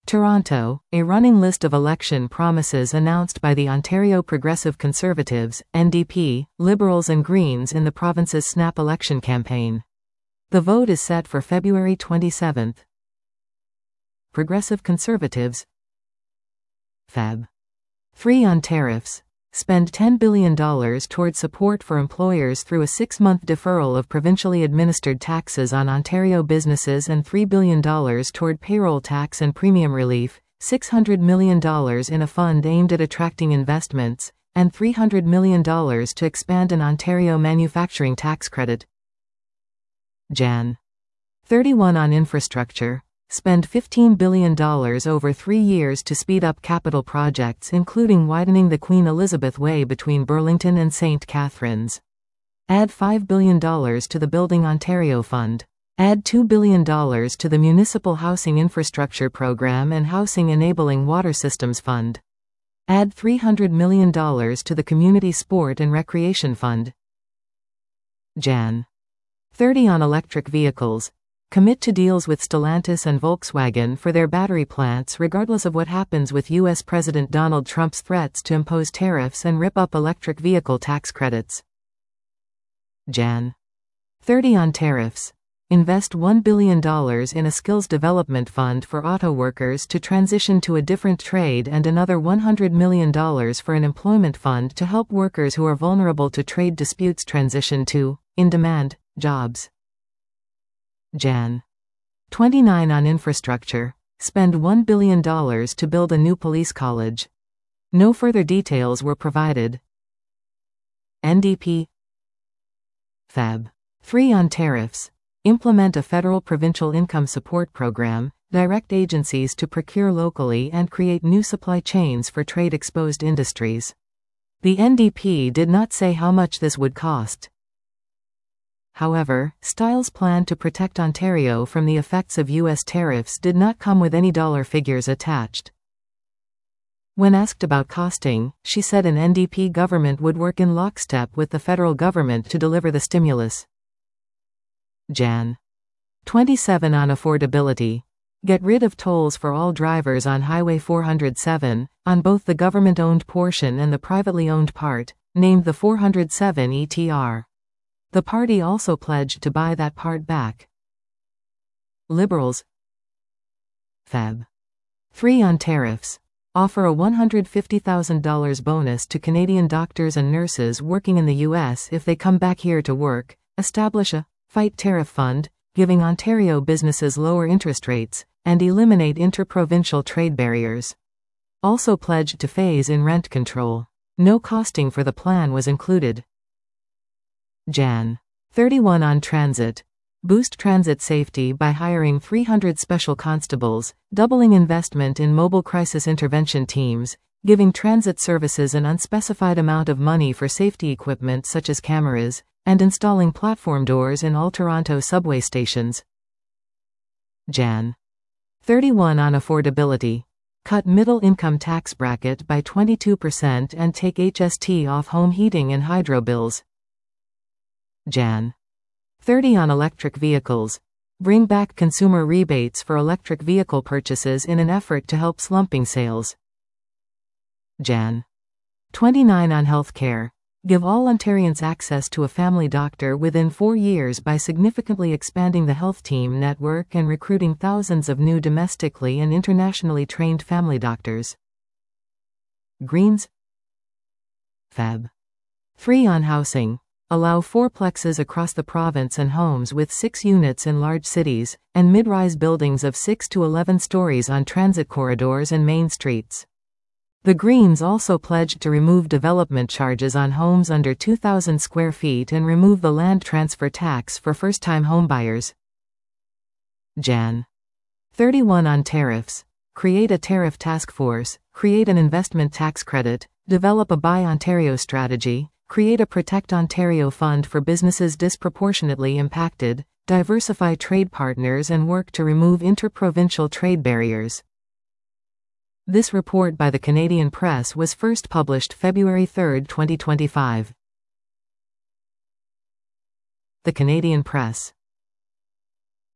Toronto, a running list of election promises announced by the Ontario Progressive Conservatives, NDP, Liberals and Greens in the province's snap election campaign. The vote is set for February 27. Progressive Conservatives. Feb. 3 on tariffs. Spend $10 billion toward support for employers through a 6-month deferral of provincially administered taxes on Ontario businesses and $3 billion toward payroll tax and premium relief, $600 million in a fund aimed at attracting investments, and $300 million to expand an Ontario manufacturing tax credit. Jan. 31 on infrastructure. Spend $15 billion over 3 years to speed up capital projects including widening the Queen Elizabeth Way between Burlington and St. Catharines. Add $5 billion to the Building Ontario Fund. Add $2 billion to the Municipal Housing Infrastructure Program and Housing Enabling Water Systems Fund. Add $300 million to the Community Sport and Recreation Fund. Jan. 30 on electric vehicles. Commit to deals with Stellantis and Volkswagen for their battery plants regardless of what happens with U.S. President Donald Trump's threats to impose tariffs and rip up electric vehicle tax credits. Jan. 30 on tariffs. Invest $1 billion in a skills development fund for auto workers to transition to a different trade and another $100 million for an employment fund to help workers who are vulnerable to trade disputes transition to in-demand jobs. Jan. 29 on infrastructure. Spend $1 billion to build a new police college. No further details were provided. NDP. Feb. 3 on tariffs. Implement a federal provincial income support program, direct agencies to procure locally and create new supply chains for trade-exposed industries. The NDP did not say how much this would cost. However, Styles' plan to protect Ontario from the effects of U.S. tariffs did not come with any dollar figures attached. When asked about costing, she said an NDP government would work in lockstep with the federal government to deliver the stimulus. Jan. 27 on affordability. Get rid of tolls for all drivers on Highway 407, on both the government-owned portion and the privately owned part, named the 407 ETR. The party also pledged to buy that part back. Liberals. Feb. 3 on tariffs. Offer a $150,000 bonus to Canadian doctors and nurses working in the U.S. if they come back here to work. Establish a Fight Tariff Fund, giving Ontario businesses lower interest rates, and eliminate interprovincial trade barriers. Also pledged to phase in rent control. No costing for the plan was included. Jan. 31 on transit. Boost transit safety by hiring 300 special constables, doubling investment in mobile crisis intervention teams, giving transit services an unspecified amount of money for safety equipment such as cameras, and installing platform doors in all Toronto subway stations. Jan. 31 on affordability. Cut middle-income tax bracket by 22% and take HST off home heating and hydro bills. Jan. 30 on electric vehicles. Bring back consumer rebates for electric vehicle purchases in an effort to help slumping sales. Jan. 29 on healthcare. Give all Ontarians access to a family doctor within 4 years by significantly expanding the health team network and recruiting thousands of new domestically and internationally trained family doctors. Greens. Feb. 3 on housing. Allow fourplexes across the province and homes with 6 units in large cities, and mid-rise buildings of 6 to 11 stories on transit corridors and main streets. The Greens also pledged to remove development charges on homes under 2,000 square feet and remove the land transfer tax for first-time homebuyers. Jan. 31 on tariffs. Create a tariff task force, create an investment tax credit, develop a Buy Ontario strategy, create a Protect Ontario fund for businesses disproportionately impacted, diversify trade partners and work to remove interprovincial trade barriers. This report by the Canadian Press was first published February 3, 2025. The Canadian Press.